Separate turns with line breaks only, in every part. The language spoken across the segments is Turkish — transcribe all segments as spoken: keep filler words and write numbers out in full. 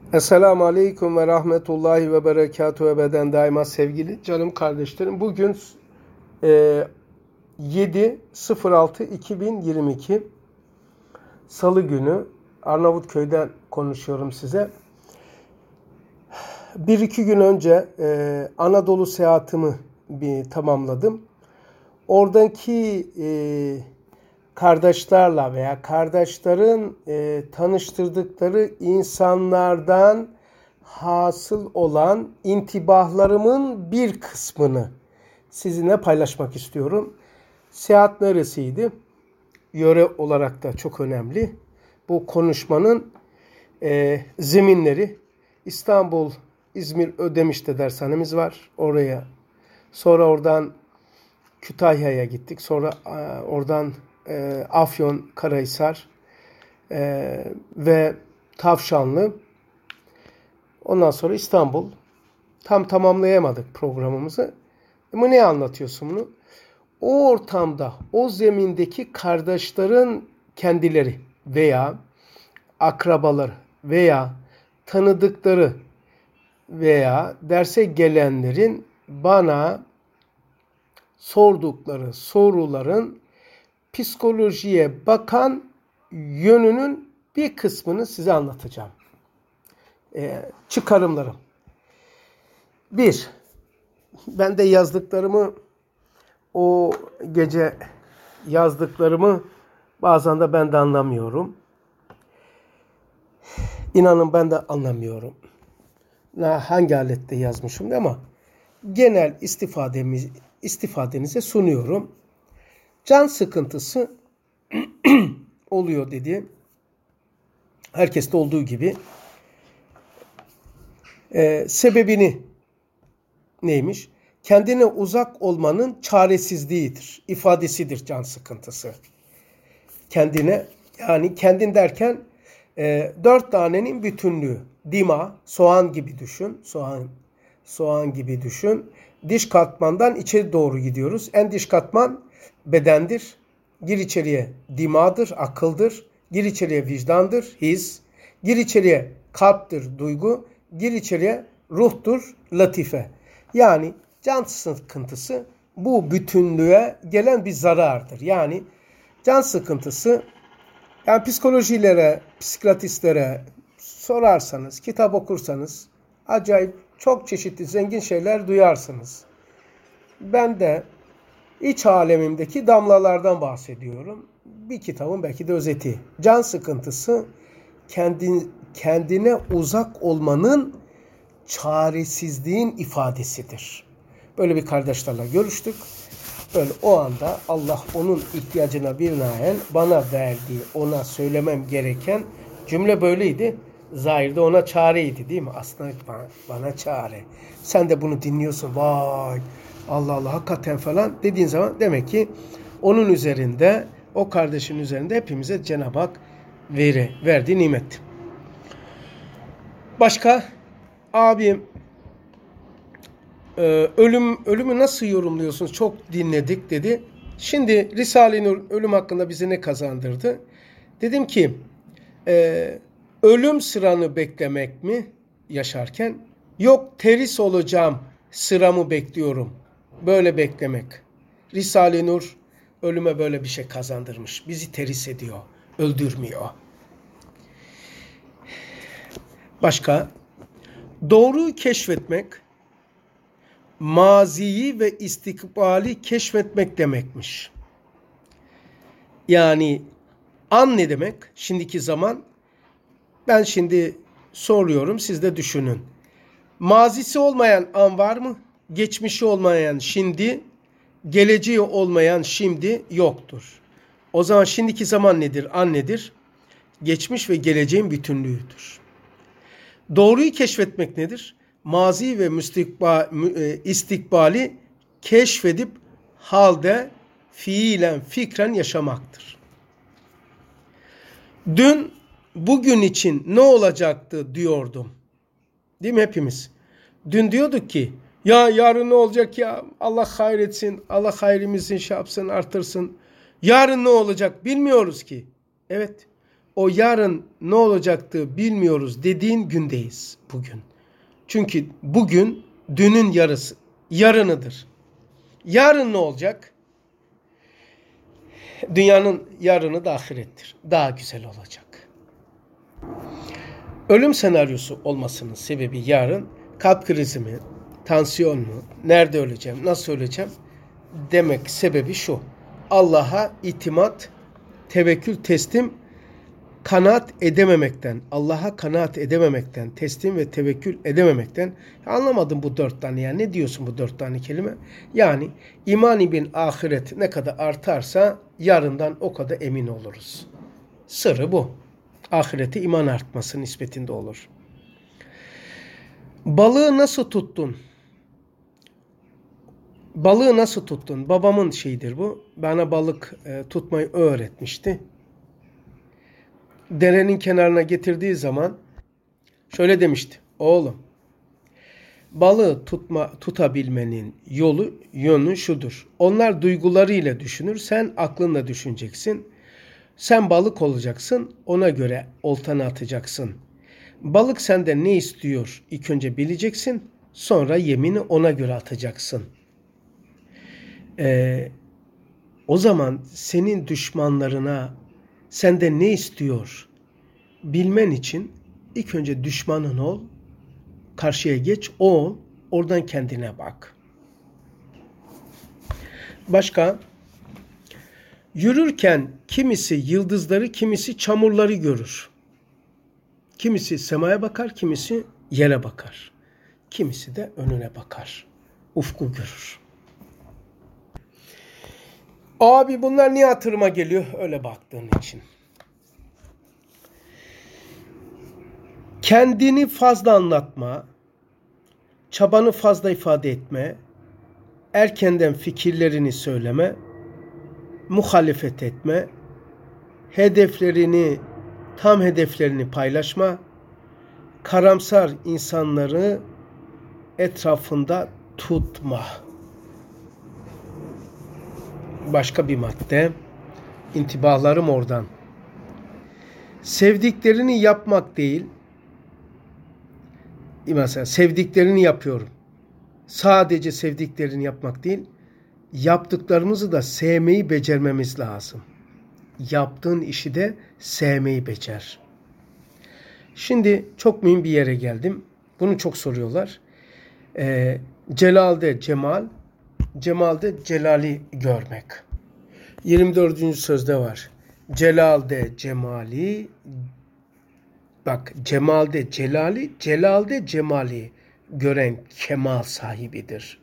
Esselamu Aleyküm ve Rahmetullahi ve Berekatuhu ebeden daima sevgili canım kardeşlerim. Bugün e, yedi altı iki bin yirmi iki Salı günü Arnavutköy'den konuşuyorum size. Bir iki gün önce e, Anadolu seyahatimi bir tamamladım. Oradaki e, kardeşlerle veya kardeşlerin e, tanıştırdıkları insanlardan hasıl olan intibahlarımın bir kısmını sizinle paylaşmak istiyorum. Seyahat neresiydi? Yöre olarak da çok önemli. Bu konuşmanın e, zeminleri İstanbul, İzmir, Ödemiş'te dershanemiz var. Oraya. Sonra oradan Kütahya'ya gittik. Sonra e, oradan e, Afyon, Karahisar e, ve Tavşanlı. Ondan sonra İstanbul. Tam tamamlayamadık programımızı. Ama ne anlatıyorsun bunu? O ortamda, o zemindeki kardeşlerin kendileri veya akrabaları veya tanıdıkları veya derse gelenlerin bana sordukları soruların psikolojiye bakan yönünün bir kısmını size anlatacağım. Ee, çıkarımlarım. Bir, ben de yazdıklarımı, o gece yazdıklarımı bazen de ben de anlamıyorum. İnanın ben de anlamıyorum. Hangi alette yazmışım ama genel istifademiz, istifadenize sunuyorum. Can sıkıntısı oluyor dedi. Herkeste olduğu gibi. Ee, sebebini neymiş? Kendine uzak olmanın çaresizliğidir. İfadesidir can sıkıntısı. Kendine, yani kendin derken e, dört tanenin bütünlüğü. Dima, soğan gibi düşün. Soğan, soğan gibi düşün. Diş katmandan içeri doğru gidiyoruz. En diş katman bedendir. Gir içeriye dimadır, akıldır. Gir içeriye vicdandır, his. Gir içeriye kalptir, duygu. Gir içeriye ruhtur, latife. Yani can sıkıntısı bu bütünlüğe gelen bir zarardır. Yani can sıkıntısı, yani psikolojilere, psikiyatristlere sorarsanız, kitap okursanız acayip çok çeşitli zengin şeyler duyarsınız. Ben de iç alemimdeki damlalardan bahsediyorum. Bir kitabın belki de özeti. Can sıkıntısı kendin, kendine uzak olmanın çaresizliğin ifadesidir. Böyle bir kardeşlerle görüştük. Böyle o anda Allah onun ihtiyacına binaen bana verdiği, ona söylemem gereken cümle böyleydi. Zahirde ona çareydi değil mi? Aslında bana, bana çare. Sen de bunu dinliyorsun. Vay Allah Allah hakikaten falan dediğin zaman demek ki onun üzerinde, o kardeşin üzerinde hepimize Cenab-ı Hak veri, verdiği nimet. Başka abim e, ölüm ölümü nasıl yorumluyorsunuz? Çok dinledik dedi. Şimdi Risale-i Nur ölüm hakkında bize ne kazandırdı? Dedim ki e, ölüm sıranı beklemek mi yaşarken? Yok teris olacağım sıramı bekliyorum. Böyle beklemek. Risale-i Nur ölüme böyle bir şey kazandırmış. Bizi teris ediyor, öldürmüyor. Başka? Doğruyu keşfetmek, maziyi ve istikbali keşfetmek demekmiş. Yani an ne demek? Şimdiki zaman. Ben şimdi soruyorum, siz de düşünün. Mazisi olmayan an var mı? Geçmişi olmayan şimdi, geleceği olmayan şimdi yoktur. O zaman şimdiki zaman nedir? An nedir? Geçmiş ve geleceğin bütünlüğüdür. Doğruyu keşfetmek nedir? Mazi ve istikbali keşfedip halde fiilen, fikren yaşamaktır. Dün bugün için ne olacaktı diyordum. Değil mi hepimiz? Dün diyorduk ki ya yarın ne olacak ya Allah hayretsin, Allah hayrımızın şey yapsın, artırsın. Yarın ne olacak bilmiyoruz ki. Evet. o yarın ne olacaktı bilmiyoruz dediğin gündeyiz bugün. Çünkü bugün dünün yarısı, yarınıdır. Yarın ne olacak? Dünyanın yarını da ahirettir. Daha güzel olacak. Ölüm senaryosu olmasının sebebi yarın kalp krizi mi, tansiyon mu, nerede öleceğim, nasıl öleceğim demek sebebi şu. Allah'a itimat, tevekkül, teslim, kanaat edememekten, Allah'a kanaat edememekten, teslim ve tevekkül edememekten. Anlamadım bu dört tane ya. Ne diyorsun bu dört tane kelime? Yani iman-ı bin ahiret ne kadar artarsa yarından o kadar emin oluruz. Sırrı bu. Ahirete iman artması nispetinde olur. Balığı nasıl tuttun? Balığı nasıl tuttun? Babamın şeyidir bu. Bana balık e, tutmayı öğretmişti. Derenin kenarına getirdiği zaman şöyle demişti. Oğlum, balığı tutma, tutabilmenin yolu, yönü şudur. Onlar duygularıyla düşünür, sen aklınla düşüneceksin. Sen balık olacaksın, ona göre oltanı atacaksın. Balık senden ne istiyor ilk önce bileceksin, sonra yemini ona göre atacaksın. Ee, o zaman senin düşmanlarına senden ne istiyor bilmen için ilk önce düşmanın ol, karşıya geç, o ol, oradan kendine bak. Başka? Yürürken kimisi yıldızları, kimisi çamurları görür. Kimisi semaya bakar, kimisi yere bakar. Kimisi de önüne bakar. Ufku görür. Abi bunlar niye hatırıma geliyor? Öyle baktığın için. Kendini fazla anlatma, çabanı fazla ifade etme, erkenden fikirlerini söyleme, muhalefet etme, hedeflerini, tam hedeflerini paylaşma, karamsar insanları etrafında tutma. Başka bir madde, intibahlarım oradan. Sevdiklerini yapmak değil, mesela sevdiklerini yapıyorum. Sadece sevdiklerini yapmak değil, yaptıklarımızı da sevmeyi becermemiz lazım. Yaptığın işi de sevmeyi becer. Şimdi çok mühim bir yere geldim. Bunu çok soruyorlar. Ee, Celal'de cemal, cemalde celali görmek. yirmi dördüncü sözde var. Celal'de cemali, bak cemalde celali, celalde cemali gören kemal sahibidir.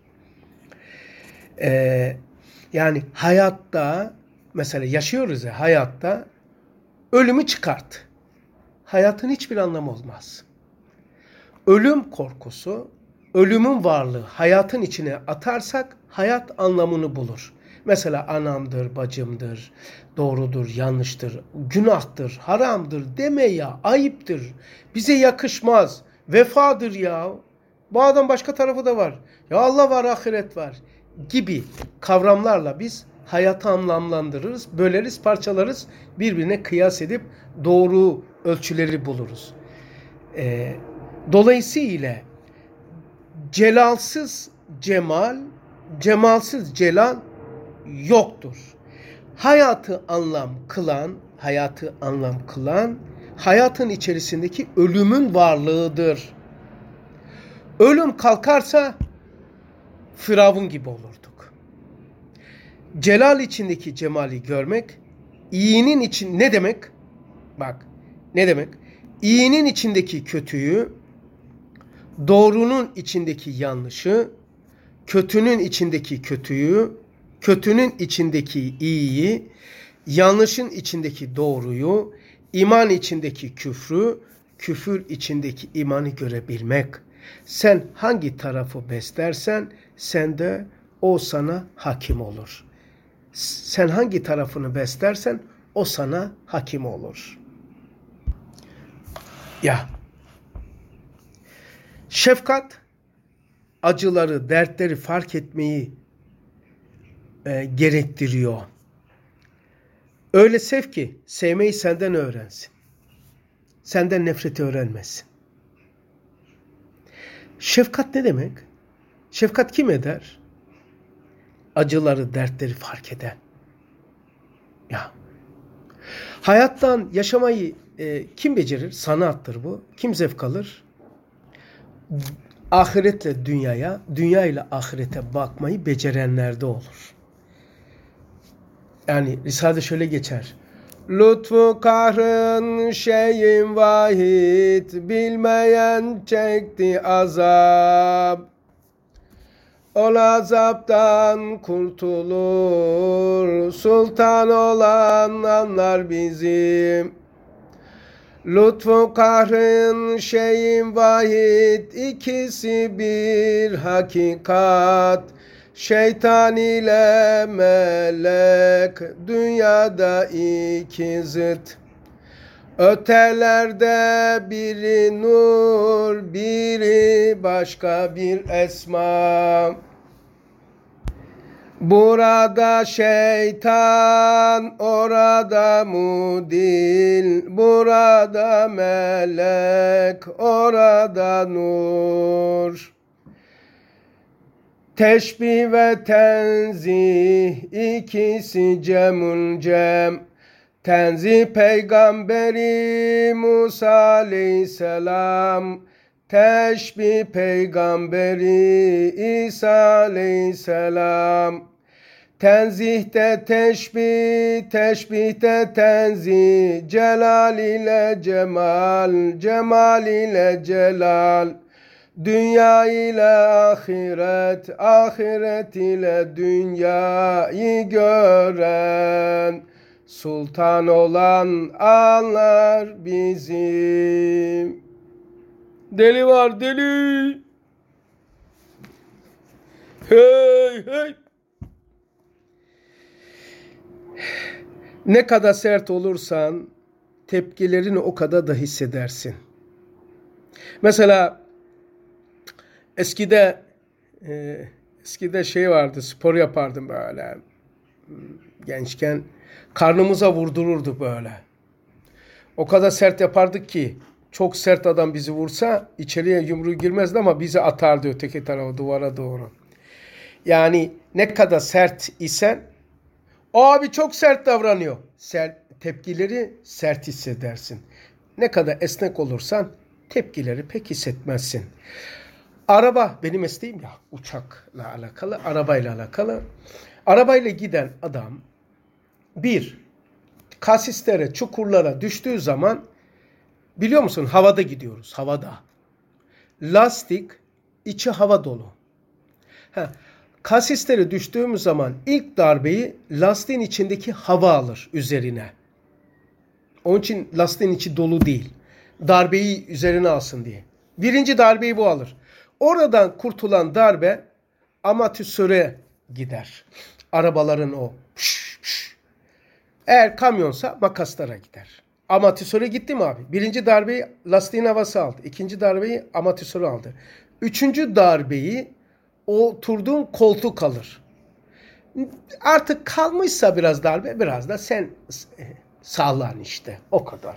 Ee, yani hayatta mesela yaşıyoruz ya, hayatta ölümü çıkart. Hayatın hiçbir anlamı olmaz. Ölüm korkusu, ölümün varlığı hayatın içine atarsak hayat anlamını bulur. Mesela anamdır, bacımdır, doğrudur, yanlıştır, günahtır, haramdır deme ya, ayıptır, bize yakışmaz, vefadır ya, bu adam başka tarafı da var, ya Allah var, ahiret var gibi kavramlarla biz hayatı anlamlandırırız, böleriz, parçalarız, birbirine kıyas edip doğru ölçüleri buluruz. Ee, dolayısıyla celalsız cemal, cemalsız celal yoktur. Hayatı anlam kılan, hayatı anlam kılan, hayatın içerisindeki ölümün varlığıdır. Ölüm kalkarsa Firavun gibi olurduk. Celal içindeki cemali görmek, iyinin için ne demek? Bak, ne demek? İyinin içindeki kötüyü, doğrunun içindeki yanlışı, kötünün içindeki kötüyü, kötünün içindeki iyiyi, yanlışın içindeki doğruyu, iman içindeki küfrü, küfür içindeki imanı görebilmek. Sen hangi tarafı beslersen sende o sana hakim olur. Sen hangi tarafını beslersen o sana hakim olur. Ya. Şefkat, acıları, dertleri fark etmeyi e, gerektiriyor. Öyle sev ki sevmeyi senden öğrensin. senden nefreti öğrenmesin. Şefkat ne demek? Şefkat kim eder? Acıları, dertleri fark eden. Ya. Hayattan yaşamayı e, kim becerir? Sanattır bu. Kim zevk alır? Ahiretle dünyaya, dünya ile ahirete bakmayı becerenlerde olur. Yani Risale'de şöyle geçer. Lütfu kahrın şeyin vahid, bilmeyen çekti azap. O azaptan kurtulur, sultan olan anlar bizim. Lütfu kahrın şeyin vahid, ikisi bir hakikat. Şeytan ile melek, dünyada iki zıt. Ötelerde biri nur, biri başka bir esma. Burada şeytan, orada mudil, burada melek, orada nur. Teşbih ve tenzih, ikisi cemül cem. Tenzih peygamberi Musa aleyhisselam. Teşbih peygamberi İsa aleyhisselam. Tenzihte teşbih, teşbihte tenzih. Celal ile cemal, cemal ile celal. Dünya ile ahiret, ahiret ile dünyayı gören. Sultan olan anlar bizim. Deli var deli. Hey hey. Ne kadar sert olursan tepkilerini o kadar da hissedersin. Mesela eskide e, eskide şey vardı, spor yapardım böyle. Gençken karnımıza vurdururdu böyle. O kadar sert yapardık ki çok sert adam bizi vursa içeriye yumruğu girmezdi ama bizi atardı öteki tarafa, duvara doğru. Yani ne kadar sert isen o abi çok sert davranıyor. Sert, tepkileri sert hissedersin. Ne kadar esnek olursan tepkileri pek hissetmezsin. Araba benim mesleğim ya, uçakla alakalı, arabayla alakalı. Arabayla giden adam bir kasislere, çukurlara düştüğü zaman biliyor musun havada gidiyoruz, havada. Lastik içi hava dolu. Ha, kasislere düştüğümüz zaman ilk darbeyi lastiğin içindeki hava alır üzerine. Onun için lastiğin içi dolu değil. Darbeyi üzerine alsın diye. Birinci darbeyi bu alır. Oradan kurtulan darbe amortisöre gider. Arabaların o. Pş, pş. Eğer kamyonsa makaslara gider. Amortisöre gitti mi abi? Birinci darbeyi lastiğin havası aldı. İkinci darbeyi amortisöre aldı. Üçüncü darbeyi oturduğun koltuk alır. Artık kalmışsa biraz darbe, biraz da sen sağlan işte. O kadar.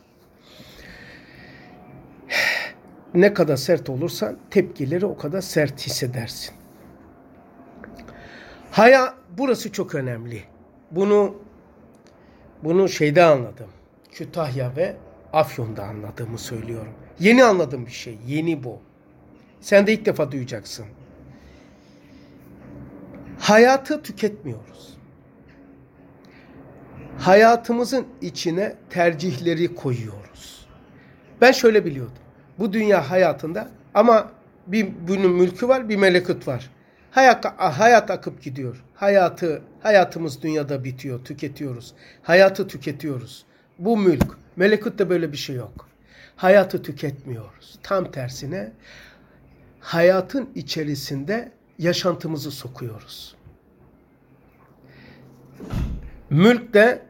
Ne kadar sert olursan tepkileri o kadar sert hissedersin. Haya, burası çok önemli. Bunu bunu şeyde anladım. Kütahya ve Afyon'da anladığımı söylüyorum. Yeni anladığım bir şey. Yeni bu. Sen de ilk defa duyacaksın. Hayatı tüketmiyoruz. Hayatımızın içine tercihleri koyuyoruz. Ben şöyle biliyordum. Bu dünya hayatında ama bir bunun mülkü var, bir melekut var. Hayat, hayat akıp gidiyor. Hayatı, hayatımız dünyada bitiyor, tüketiyoruz. Hayatı tüketiyoruz. Bu mülk. Melekutta böyle bir şey yok. Hayatı tüketmiyoruz. Tam tersine hayatın içerisinde yaşantımızı sokuyoruz. Mülkte,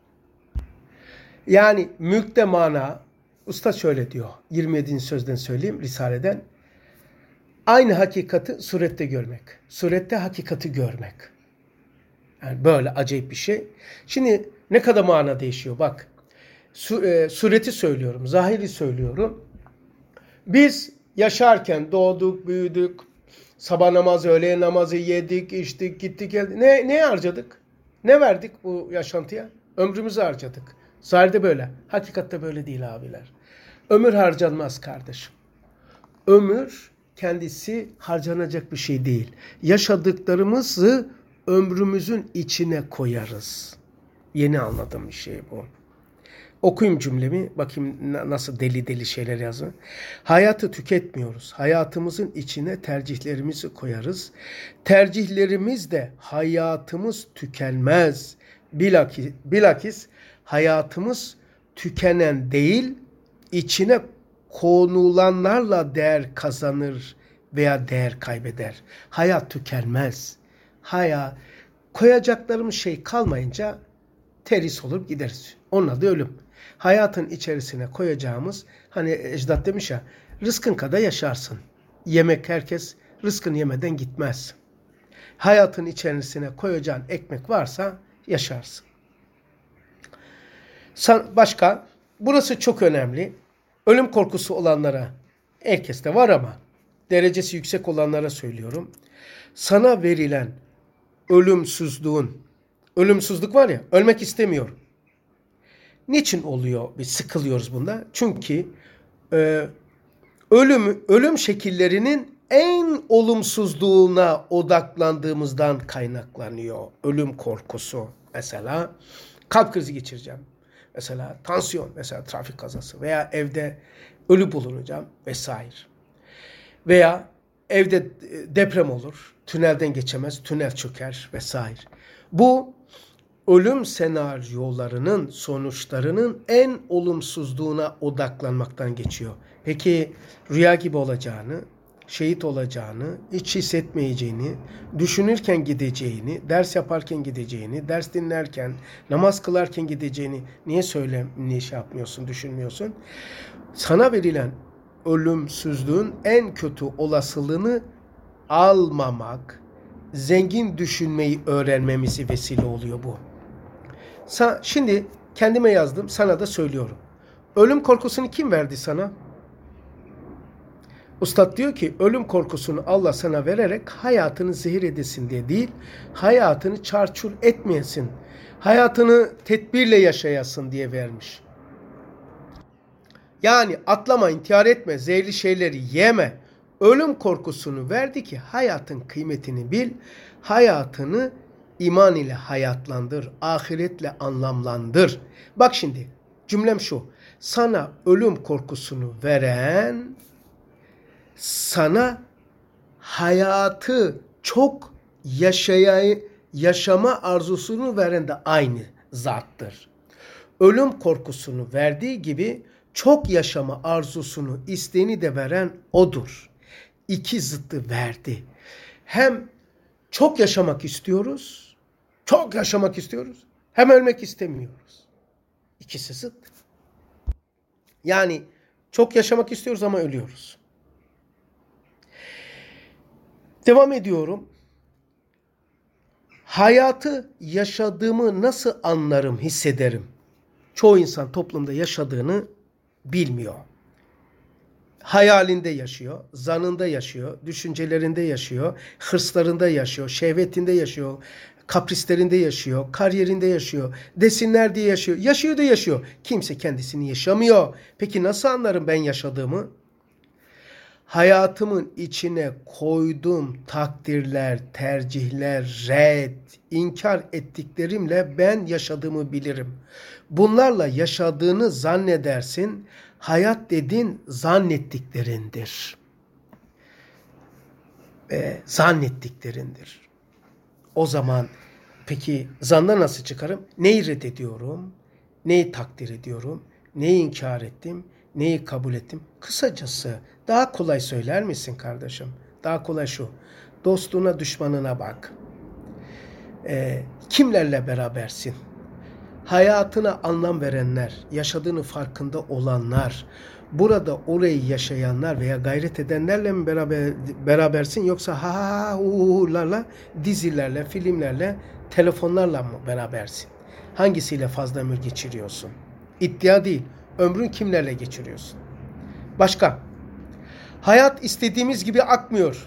yani mülkte mana, usta şöyle diyor, yirmi yedinci sözden söyleyeyim Risale'den. Aynı hakikati surette görmek. Surette hakikati görmek. Yani böyle acayip bir şey. Şimdi ne kadar mana değişiyor bak. Su, e, sureti söylüyorum, zahiri söylüyorum. Biz yaşarken doğduk, büyüdük, sabah namazı, öğle namazı yedik, içtik, gittik, geldik. Ne, ne harcadık? Ne verdik bu yaşantıya? Ömrümüzü harcadık. Zahirde böyle. Hakikatte böyle değil abiler. Ömür harcanmaz kardeşim. Ömür kendisi harcanacak bir şey değil. Yaşadıklarımızı ömrümüzün içine koyarız. Yeni anladığım bir şey bu. Okuyayım cümlemi. Bakayım nasıl deli deli şeyler yazıyor. Hayatı tüketmiyoruz. Hayatımızın içine tercihlerimizi koyarız. Tercihlerimiz de hayatımız tükenmez. Bilakis, bilakis hayatımız tükenen değil, içine konulanlarla değer kazanır veya değer kaybeder. Hayat tükenmez. Hayat, koyacaklarımız şey kalmayınca teris olur gideriz. Onun adı ölüm. Hayatın içerisine koyacağımız, hani ecdat demiş ya, rızkın kadar yaşarsın. Yemek herkes rızkını yemeden gitmez. Hayatın içerisine koyacağın ekmek varsa yaşarsın. Başka, burası çok önemli. Ölüm korkusu olanlara, herkeste var ama derecesi yüksek olanlara söylüyorum. Sana verilen ölümsüzlüğün, ölümsüzlük var ya, ölmek istemiyorum. Niçin oluyor? Biz sıkılıyoruz bunda. Çünkü e, ölüm, ölüm şekillerinin en olumsuzluğuna odaklandığımızdan kaynaklanıyor. Ölüm korkusu. Mesela kalp krizi geçireceğim. Mesela tansiyon, mesela trafik kazası veya evde ölü bulunacağım vesaire. Veya evde deprem olur, tünelden geçemez, tünel çöker vesaire. Bu ölüm senaryolarının sonuçlarının en olumsuzluğuna odaklanmaktan geçiyor. Peki rüya gibi olacağını, şehit olacağını, hiç hissetmeyeceğini, düşünürken gideceğini, ders yaparken gideceğini, ders dinlerken, namaz kılarken gideceğini niye söyle, niye şey yapmıyorsun, düşünmüyorsun? Sana verilen ölümsüzlüğün en kötü olasılığını almamak, zengin düşünmeyi öğrenmemizi vesile oluyor bu. Şimdi kendime yazdım, sana da söylüyorum. Ölüm korkusunu kim verdi sana? Ustad diyor ki ölüm korkusunu Allah sana vererek hayatını zehir edesin diye değil, hayatını çarçur etmeyesin, hayatını tedbirle yaşayasın diye vermiş. Yani atlama, intihar etme, zehirli şeyleri yeme. Ölüm korkusunu verdi ki hayatın kıymetini bil, hayatını iman ile hayatlandır, ahiretle anlamlandır. Bak şimdi cümlem şu, sana ölüm korkusunu veren, sana hayatı çok yaşaya, yaşama arzusunu veren de aynı zattır. Ölüm korkusunu verdiği gibi çok yaşama arzusunu, isteğini de veren odur. İki zıttı verdi. Hem çok yaşamak istiyoruz, çok yaşamak istiyoruz, hem ölmek istemiyoruz. İkisi zıt. Yani çok yaşamak istiyoruz ama ölüyoruz. Devam ediyorum. Hayatı yaşadığımı nasıl anlarım, hissederim? Çoğu insan toplumda yaşadığını bilmiyor. Hayalinde yaşıyor, zanında yaşıyor, düşüncelerinde yaşıyor, hırslarında yaşıyor, şehvetinde yaşıyor, kaprislerinde yaşıyor, kariyerinde yaşıyor, desinler diye yaşıyor. Yaşıyor da yaşıyor. Kimse kendisini yaşamıyor. Peki nasıl anlarım ben yaşadığımı? Hayatımın içine koyduğum takdirler, tercihler, red, inkar ettiklerimle ben yaşadığımı bilirim. Bunlarla yaşadığını zannedersin. Hayat dediğin zannettiklerindir. E, zannettiklerindir. O zaman peki zanna nasıl çıkarım? Neyi reddediyorum? Neyi takdir ediyorum? Neyi inkar ettim? Neyi kabul ettim? Kısacası daha kolay söyler misin kardeşim? Daha kolay şu. Dostuna, düşmanına bak. E, kimlerle berabersin? Hayatına anlam verenler, yaşadığını farkında olanlar, burada orayı yaşayanlar veya gayret edenlerle mi beraber, berabersin yoksa ha ha hu'larla, dizilerle, filmlerle, telefonlarla mı berabersin? Hangisiyle fazla ömür geçiriyorsun? İddia değil. Ömrün kimlerle geçiriyorsun? Başka. Hayat istediğimiz gibi akmıyor.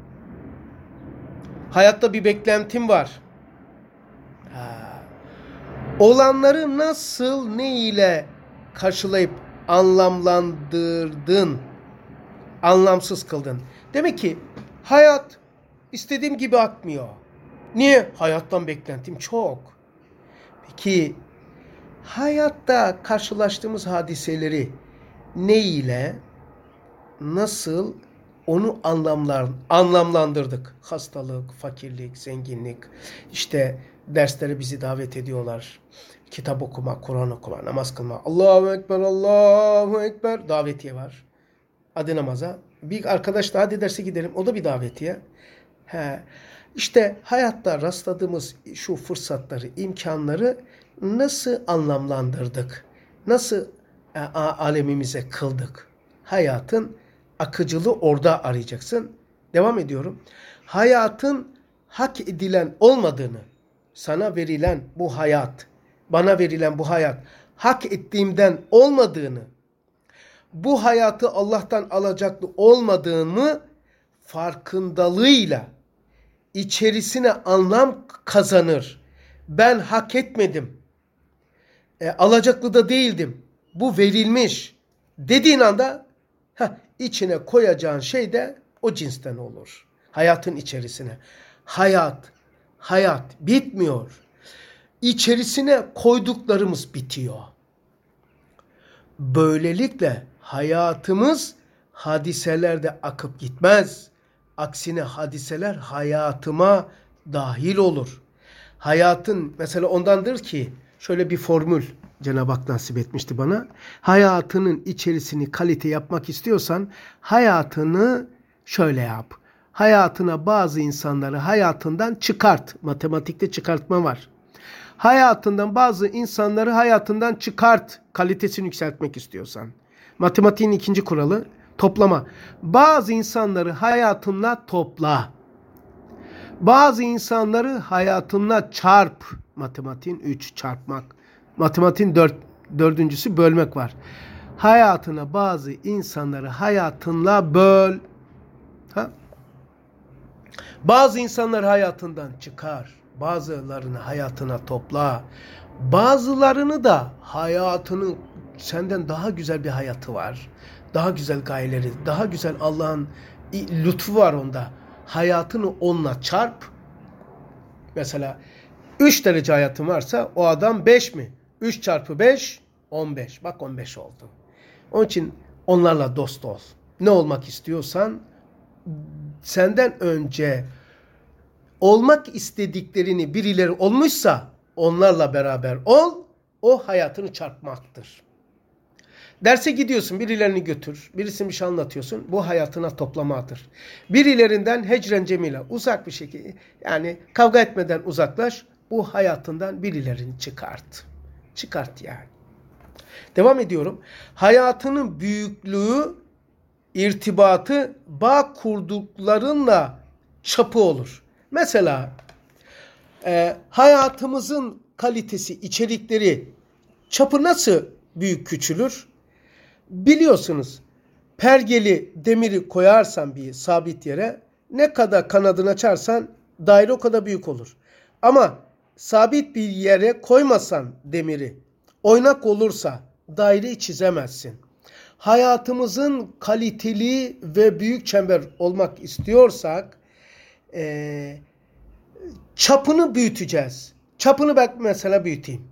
Hayatta bir beklentim var. Ha. Olanları nasıl, ne ile karşılayıp anlamlandırdın, anlamsız kıldın. Demek ki hayat istediğim gibi akmıyor. Niye? Hayattan beklentim çok. Peki hayatta karşılaştığımız hadiseleri ne ile, nasıl onu anlamlar, anlamlandırdık? Hastalık, fakirlik, zenginlik, işte derslere bizi davet ediyorlar. Kitap okuma, Kur'an okuma, namaz kılma. Allahu Ekber, Allahu Ekber. Davetiye var. Adı namaza. Bir arkadaş daha hadi derse gidelim. O da bir davetiye. He. İşte hayatta rastladığımız şu fırsatları, imkanları nasıl anlamlandırdık? Nasıl e, alemimize kıldık? Hayatın akıcılığı orada arayacaksın. Devam ediyorum. Hayatın hak edilen olmadığını, sana verilen bu hayat, bana verilen bu hayat hak ettiğimden olmadığını, bu hayatı Allah'tan alacaklı olmadığımı farkındalığıyla içerisine anlam kazanır. Ben hak etmedim. E, alacaklı da değildim. Bu verilmiş dediğin anda heh, içine koyacağın şey de o cinsten olur. Hayatın içerisine. Hayat, hayat bitmiyor. İçerisine koyduklarımız bitiyor. Böylelikle hayatımız hadiselerde akıp gitmez. Aksine hadiseler hayatıma dahil olur. Hayatın mesela ondandır ki şöyle bir formül Cenab-ı Hak nasip etmişti bana. Hayatının içerisini kalite yapmak istiyorsan hayatını şöyle yap. Hayatına bazı insanları hayatından çıkart. Matematikte çıkartma var. Hayatından bazı insanları hayatından çıkart. Kalitesini yükseltmek istiyorsan. Matematiğin ikinci kuralı toplama. Bazı insanları hayatınla topla. Bazı insanları hayatınla çarp. Matematiğin üç çarpmak. Matematiğin dört, dördüncüsü bölmek var. Hayatına bazı insanları hayatınla böl. Ha? Bazı insanları hayatından çıkar. Bazılarını hayatına topla. Bazılarını da hayatının senden daha güzel bir hayatı var. Daha güzel gayeleri, daha güzel Allah'ın lütfu var onda. Hayatını onunla çarp. Mesela üç derece hayatın varsa o adam beş mi? üç çarpı beş, on beş. Bak on beş oldu. Onun için onlarla dost ol. Ne olmak istiyorsan senden önce olmak istediklerini birileri olmuşsa onlarla beraber ol. O hayatını çarpmaktır. Derse gidiyorsun, birilerini götür. Birisine bir şey anlatıyorsun. Bu hayatına toplamadır. Birilerinden hecren cemile, uzak bir şekilde, yani kavga etmeden uzaklaş. Bu hayatından birilerini çıkart. Çıkart yani. Devam ediyorum. Hayatının büyüklüğü, irtibatı bağ kurduklarınla çapı olur. Mesela e, hayatımızın kalitesi, içerikleri çapı nasıl büyük küçülür? Biliyorsunuz, pergeli demiri koyarsan bir sabit yere, ne kadar kanadını açarsan daire o kadar büyük olur. Ama sabit bir yere koymasan demiri, oynak olursa daireyi çizemezsin. Hayatımızın kaliteli ve büyük çember olmak istiyorsak e, çapını büyüteceğiz. Çapını ben mesela büyüteyim.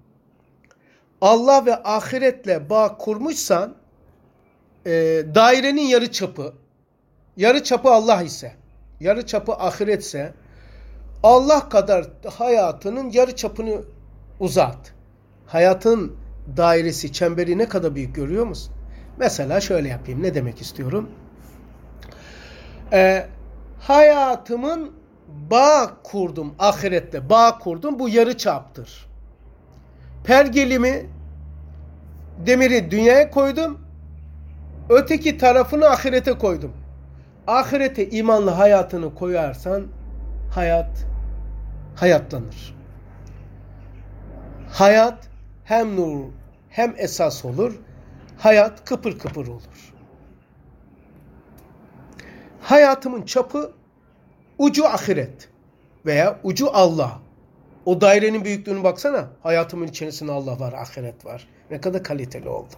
Allah ve ahiretle bağ kurmuşsan e, dairenin yarı çapı, yarı çapı Allah ise, yarı çapı ahiretse Allah kadar hayatının yarı çapını uzat. Hayatın dairesi, çemberi ne kadar büyük görüyor musun? Mesela şöyle yapayım. Ne demek istiyorum? Ee, hayatımın bağ kurdum ahirette. Bağ kurdum. Bu yarı çaptır. Pergelimi, demiri dünyaya koydum. Öteki tarafını ahirete koydum. Ahirete imanlı hayatını koyarsan hayat hayatlanır. Hayat hem nur hem esas olur, hayat kıpır kıpır olur. Hayatımın çapı ucu ahiret veya ucu Allah. O dairenin büyüklüğünü baksana. Hayatımın içerisinde Allah var, ahiret var. Ne kadar kaliteli oldu.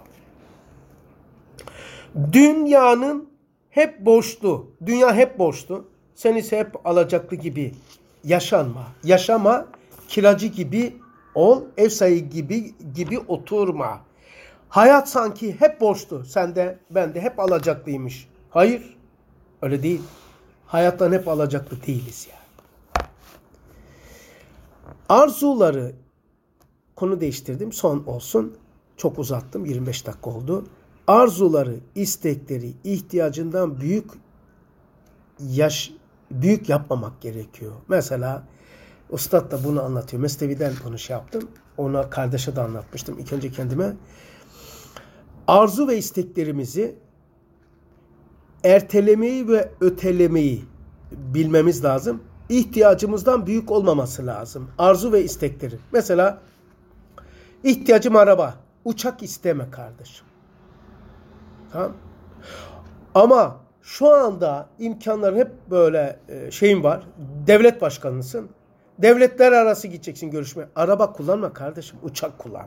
Dünyanın hep boşluğu. Dünya hep boştu. Sen ise hep alacaklı gibi yaşanma. Yaşama, kiracı gibi ol, ev sahibi gibi gibi oturma. Hayat sanki hep boştu. Sen de, ben de hep alacaklıymış. Hayır, öyle değil. Hayattan hep alacaklı değiliz ya. Arzuları, konu değiştirdim, son olsun. Çok uzattım, yirmi beş dakika oldu. Arzuları, istekleri ihtiyacından büyük yaş büyük yapmamak gerekiyor. Mesela Üstad da bunu anlatıyor. Mesnevi'den bunu şey yaptım. Ona, kardeşe de anlatmıştım. İlk önce kendime. Arzu ve isteklerimizi ertelemeyi ve ötelemeyi bilmemiz lazım. İhtiyacımızdan büyük olmaması lazım. Arzu ve istekleri. Mesela ihtiyacım araba. Uçak isteme kardeşim. Tamam. Ama şu anda imkanların hep böyle şeyin var. Devlet başkanısın. Devletler arası gideceksin görüşmeye. Araba kullanma kardeşim. Uçak kullan.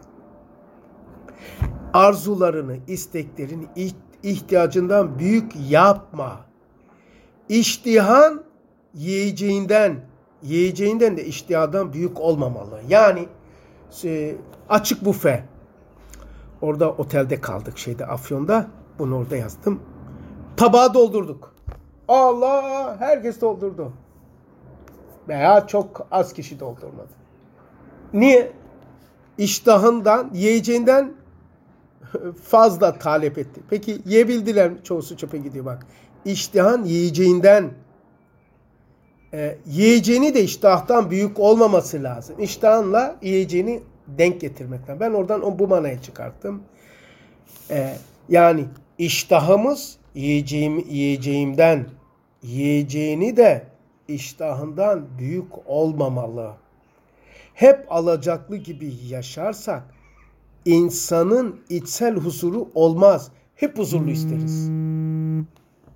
Arzularını, isteklerini ihtiyacından büyük yapma. İştihan yiyeceğinden, yiyeceğinden de iştihadan büyük olmamalı. Yani açık büfe. Orada otelde kaldık şeyde Afyon'da. Bunu orada yazdım. Tabağı doldurduk. Allah, herkes doldurdu. Veya çok az kişi doldurmadı. Niye? İştahından, yiyeceğinden fazla talep etti. Peki yiyebildiler mi? Çoğusu çöpe gidiyor bak. İştihan yiyeceğinden, e, yiyeceğini de iştahtan büyük olmaması lazım. İştahınla yiyeceğini denk getirmek lazım. Ben oradan o bu manayı çıkarttım. E, yani iştahımız yiyeceğim, yiyeceğimden, yiyeceğini de iştahından büyük olmamalı. Hep alacaklı gibi yaşarsak insanın içsel huzuru olmaz. Hep huzurlu isteriz.